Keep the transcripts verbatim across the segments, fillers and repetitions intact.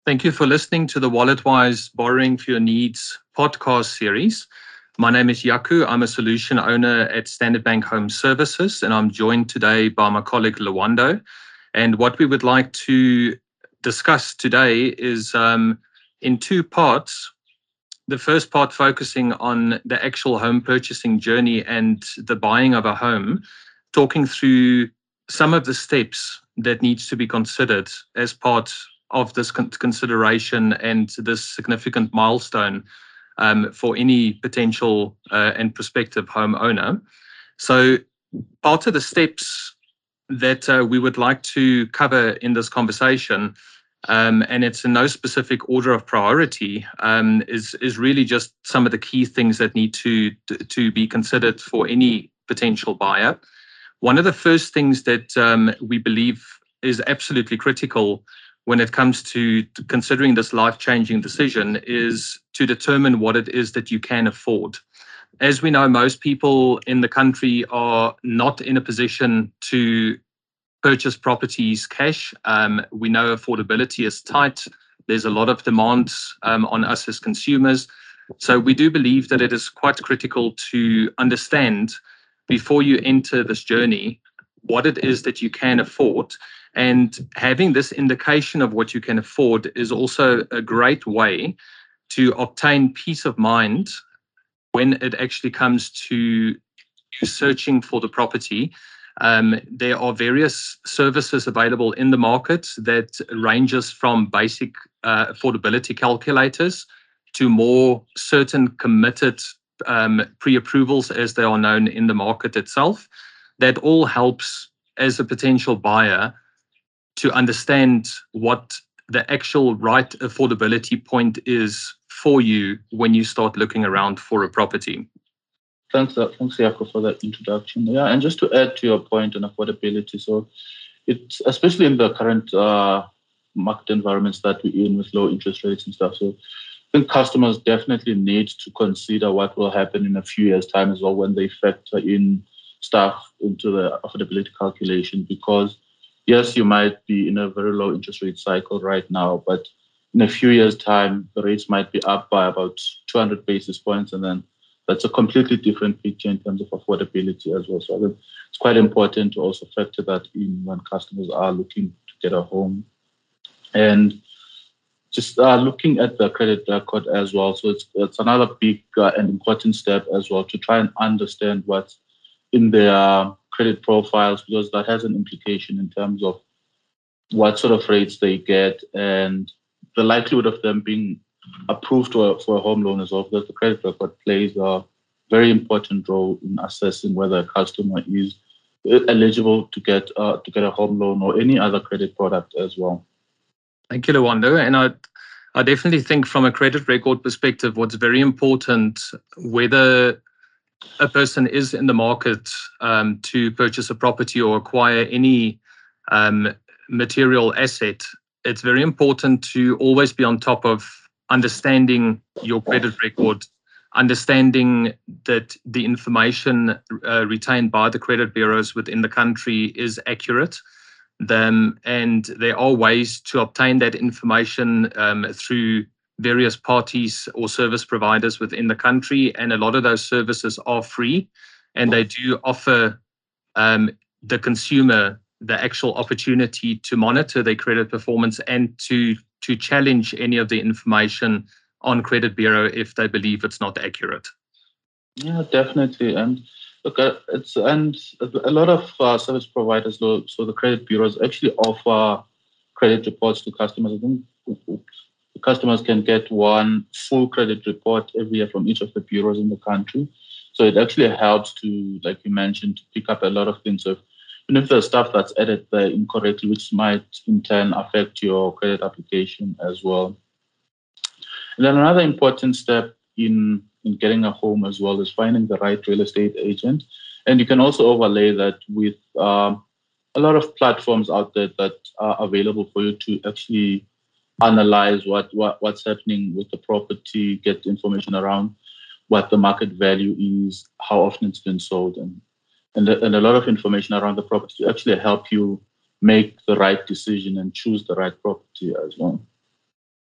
Thank you for listening to the WalletWise Borrowing for Your Needs podcast series. My name is Yaku. I'm a solution owner at Standard Bank Home Services, and I'm joined today by my colleague Lwando. And what we would like to discuss today is um, in two parts. The first part focusing on the actual home purchasing journey and the buying of a home, talking through some of the steps that needs to be considered as part of this con- consideration and this significant milestone um, for any potential uh, and prospective homeowner. So part of the steps that uh, we would like to cover in this conversation, um, and it's in no specific order of priority, um, is is really just some of the key things that need to to be considered for any potential buyer. One of the first things that um, we believe is absolutely critical when it comes to considering this life-changing decision is to determine what it is that you can afford. As we know, most people in the country are not in a position to purchase properties cash. Um, we know affordability is tight. There's a lot of demands um, on us as consumers. So we do believe that it is quite critical to understand before you enter this journey what it is that you can afford. And having this indication of what you can afford is also a great way to obtain peace of mind when it actually comes to you searching for the property. Um, there are various services available in the market that ranges from basic uh, affordability calculators to more certain committed um, pre-approvals, as they are known in the market itself. That all helps as a potential buyer to understand what the actual right affordability point is for you when you start looking around for a property. Thanks, uh, thanks, Jaco, for that introduction. Yeah, and just to add to your point on affordability, so it's especially in the current uh, market environments that we're in with low interest rates and stuff. So I think customers definitely need to consider what will happen in a few years' time as well when they factor in stuff into the affordability calculation. Because yes, you might be in a very low interest rate cycle right now, but in a few years' time, the rates might be up by about two hundred basis points, and then that's a completely different picture in terms of affordability as well. So I think it's quite important to also factor that in when customers are looking to get a home. And just uh, looking at the credit record as well. So it's, it's another big uh, and important step as well to try and understand what's in their credit profiles, because that has an implication in terms of what sort of rates they get and the likelihood of them being approved for, for a home loan as well, because the credit record plays a very important role in assessing whether a customer is eligible to get uh, to get a home loan or any other credit product as well. Thank you, Lwando. And I, I definitely think from a credit record perspective, what's very important, whether a person is in the market um, to purchase a property or acquire any um, material asset, it's very important to always be on top of understanding your credit record, understanding that the information uh, retained by the credit bureaus within the country is accurate. Them, and there are ways to obtain that information um, through various parties or service providers within the country, and a lot of those services are free, and they do offer um, the consumer the actual opportunity to monitor their credit performance and to to challenge any of the information on credit bureau if they believe it's not accurate. Yeah, definitely. And look, uh, it's and a lot of uh, service providers, though, so the credit bureaus actually offer credit reports to customers. I think the customers can get one full credit report every year from each of the bureaus in the country. So it actually helps to, like you mentioned, to pick up a lot of things. So even if there's stuff that's added there incorrectly, which might in turn affect your credit application as well. And then another important step in, in getting a home as well is finding the right real estate agent. And you can also overlay that with um, a lot of platforms out there that are available for you to actually analyze what, what what's happening with the property, get information around what the market value is, how often it's been sold, and and, and a lot of information around the property to actually help you make the right decision and choose the right property as well.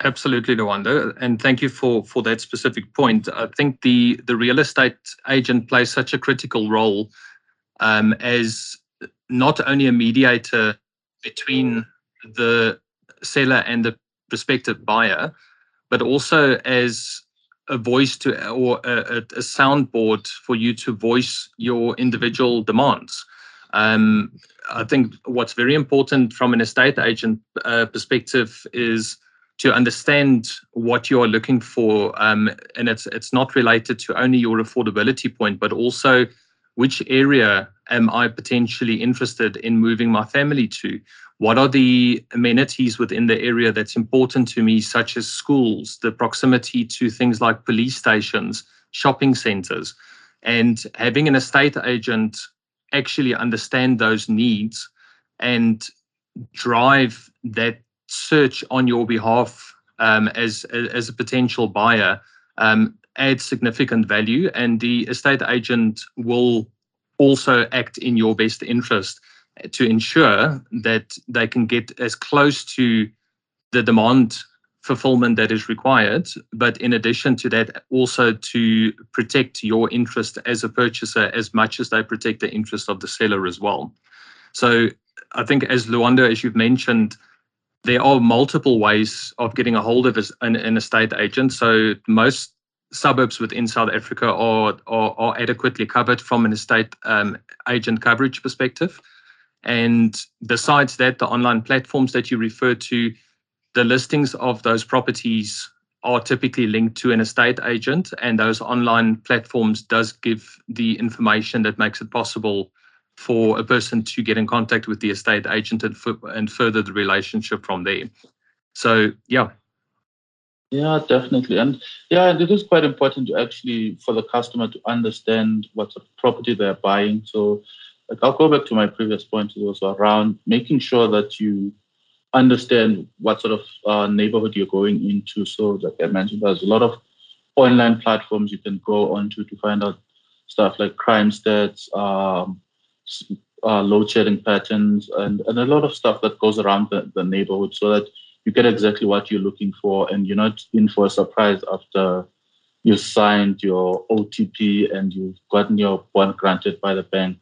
Absolutely, Lwanda, and thank you for for that specific point. I think the the real estate agent plays such a critical role um, as not only a mediator between the seller and the prospective buyer, but also as a voice to or a, a soundboard for you to voice your individual demands. Um, I think what's very important from an estate agent uh, perspective is to understand what you are looking for, um, and it's it's not related to only your affordability point, but also which area am I potentially interested in moving my family to? What are the amenities within the area that's important to me, such as schools, the proximity to things like police stations, shopping centers, and having an estate agent actually understand those needs and drive that search on your behalf um, as, as a potential buyer um, adds significant value, and the estate agent will also act in your best interest to ensure that they can get as close to the demand fulfillment that is required, but in addition to that, also to protect your interest as a purchaser as much as they protect the interest of the seller as well. So I think, as Lwanda, as you've mentioned, there are multiple ways of getting a hold of an, an estate agent. So most suburbs within South Africa are, are, are adequately covered from an estate um, agent coverage perspective. And besides that, the online platforms that you refer to, the listings of those properties are typically linked to an estate agent, and those online platforms does give the information that makes it possible for a person to get in contact with the estate agent and, f- and further the relationship from there. So, yeah. Yeah, definitely. And yeah, and it is quite important to actually, for the customer to understand what sort of property they're buying. So like, I'll go back to my previous point also around making sure that you understand what sort of uh, neighborhood you're going into. So like I mentioned, there's a lot of online platforms you can go onto to find out stuff like crime stats, um, uh, load shedding patterns, and, and a lot of stuff that goes around the, the neighborhood so that you get exactly what you're looking for and you're not in for a surprise after you signed your O T P and you've gotten your bond granted by the bank.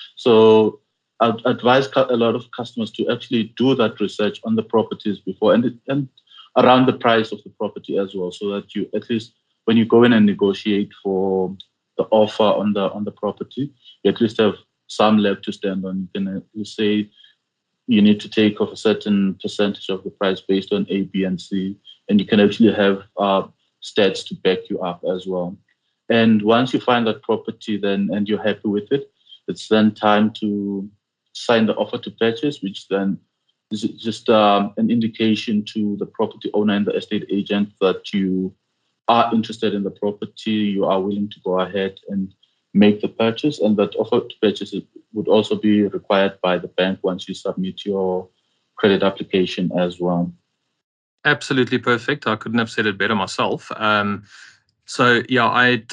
So I'd advise a lot of customers to actually do that research on the properties before and, and around the price of the property as well, so that you at least when you go in and negotiate for the offer on the on the property, you at least have some leg to stand on. You can you say you need to take off a certain percentage of the price based on A, B, and C, and you can actually have uh, stats to back you up as well. And once you find that property, then and you're happy with it, it's then time to sign the offer to purchase, which then is just um, an indication to the property owner and the estate agent that you are interested in the property, you are willing to go ahead and make the purchase, and that offer to purchase would also be required by the bank once you submit your credit application as well. Absolutely perfect. I couldn't have said it better myself. Um, so yeah, I'd.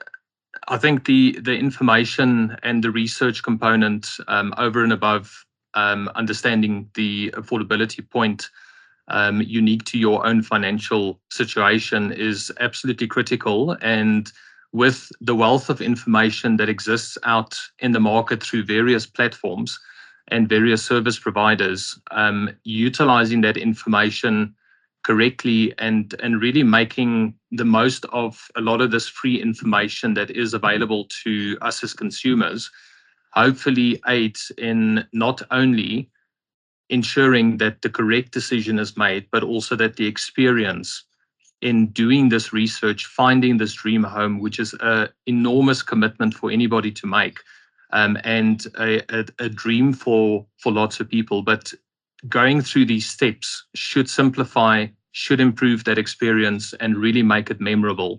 I think the the information and the research component um, over and above um, understanding the affordability point um, unique to your own financial situation is absolutely critical. And with the wealth of information that exists out in the market through various platforms and various service providers, um, utilizing that information correctly and and really making the most of a lot of this free information that is available to us as consumers, hopefully aids in not only ensuring that the correct decision is made, but also that the experience in doing this research, finding this dream home, which is an enormous commitment for anybody to make, um, and a, a, a dream for for lots of people, but going through these steps should simplify, should improve that experience and really make it memorable.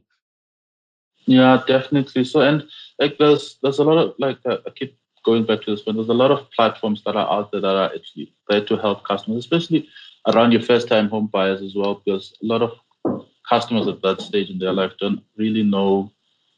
Yeah, definitely. So, and like there's there's a lot of like uh, I keep going back to this one. There's a lot of platforms that are out there that are actually there to help customers, especially around your first-time home buyers as well, because a lot of customers at that stage in their life don't really know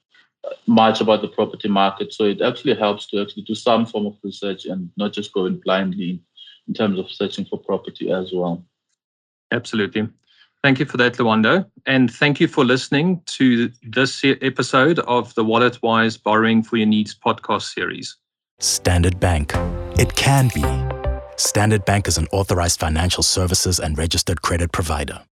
much about the property market. So it actually helps to actually do some form of research and not just go in blindly in terms of searching for property as well. Absolutely. Thank you for that, Lwando. And thank you for listening to this episode of the WalletWise Borrowing for Your Needs podcast series. Standard Bank. It can be. Standard Bank is an authorized financial services and registered credit provider.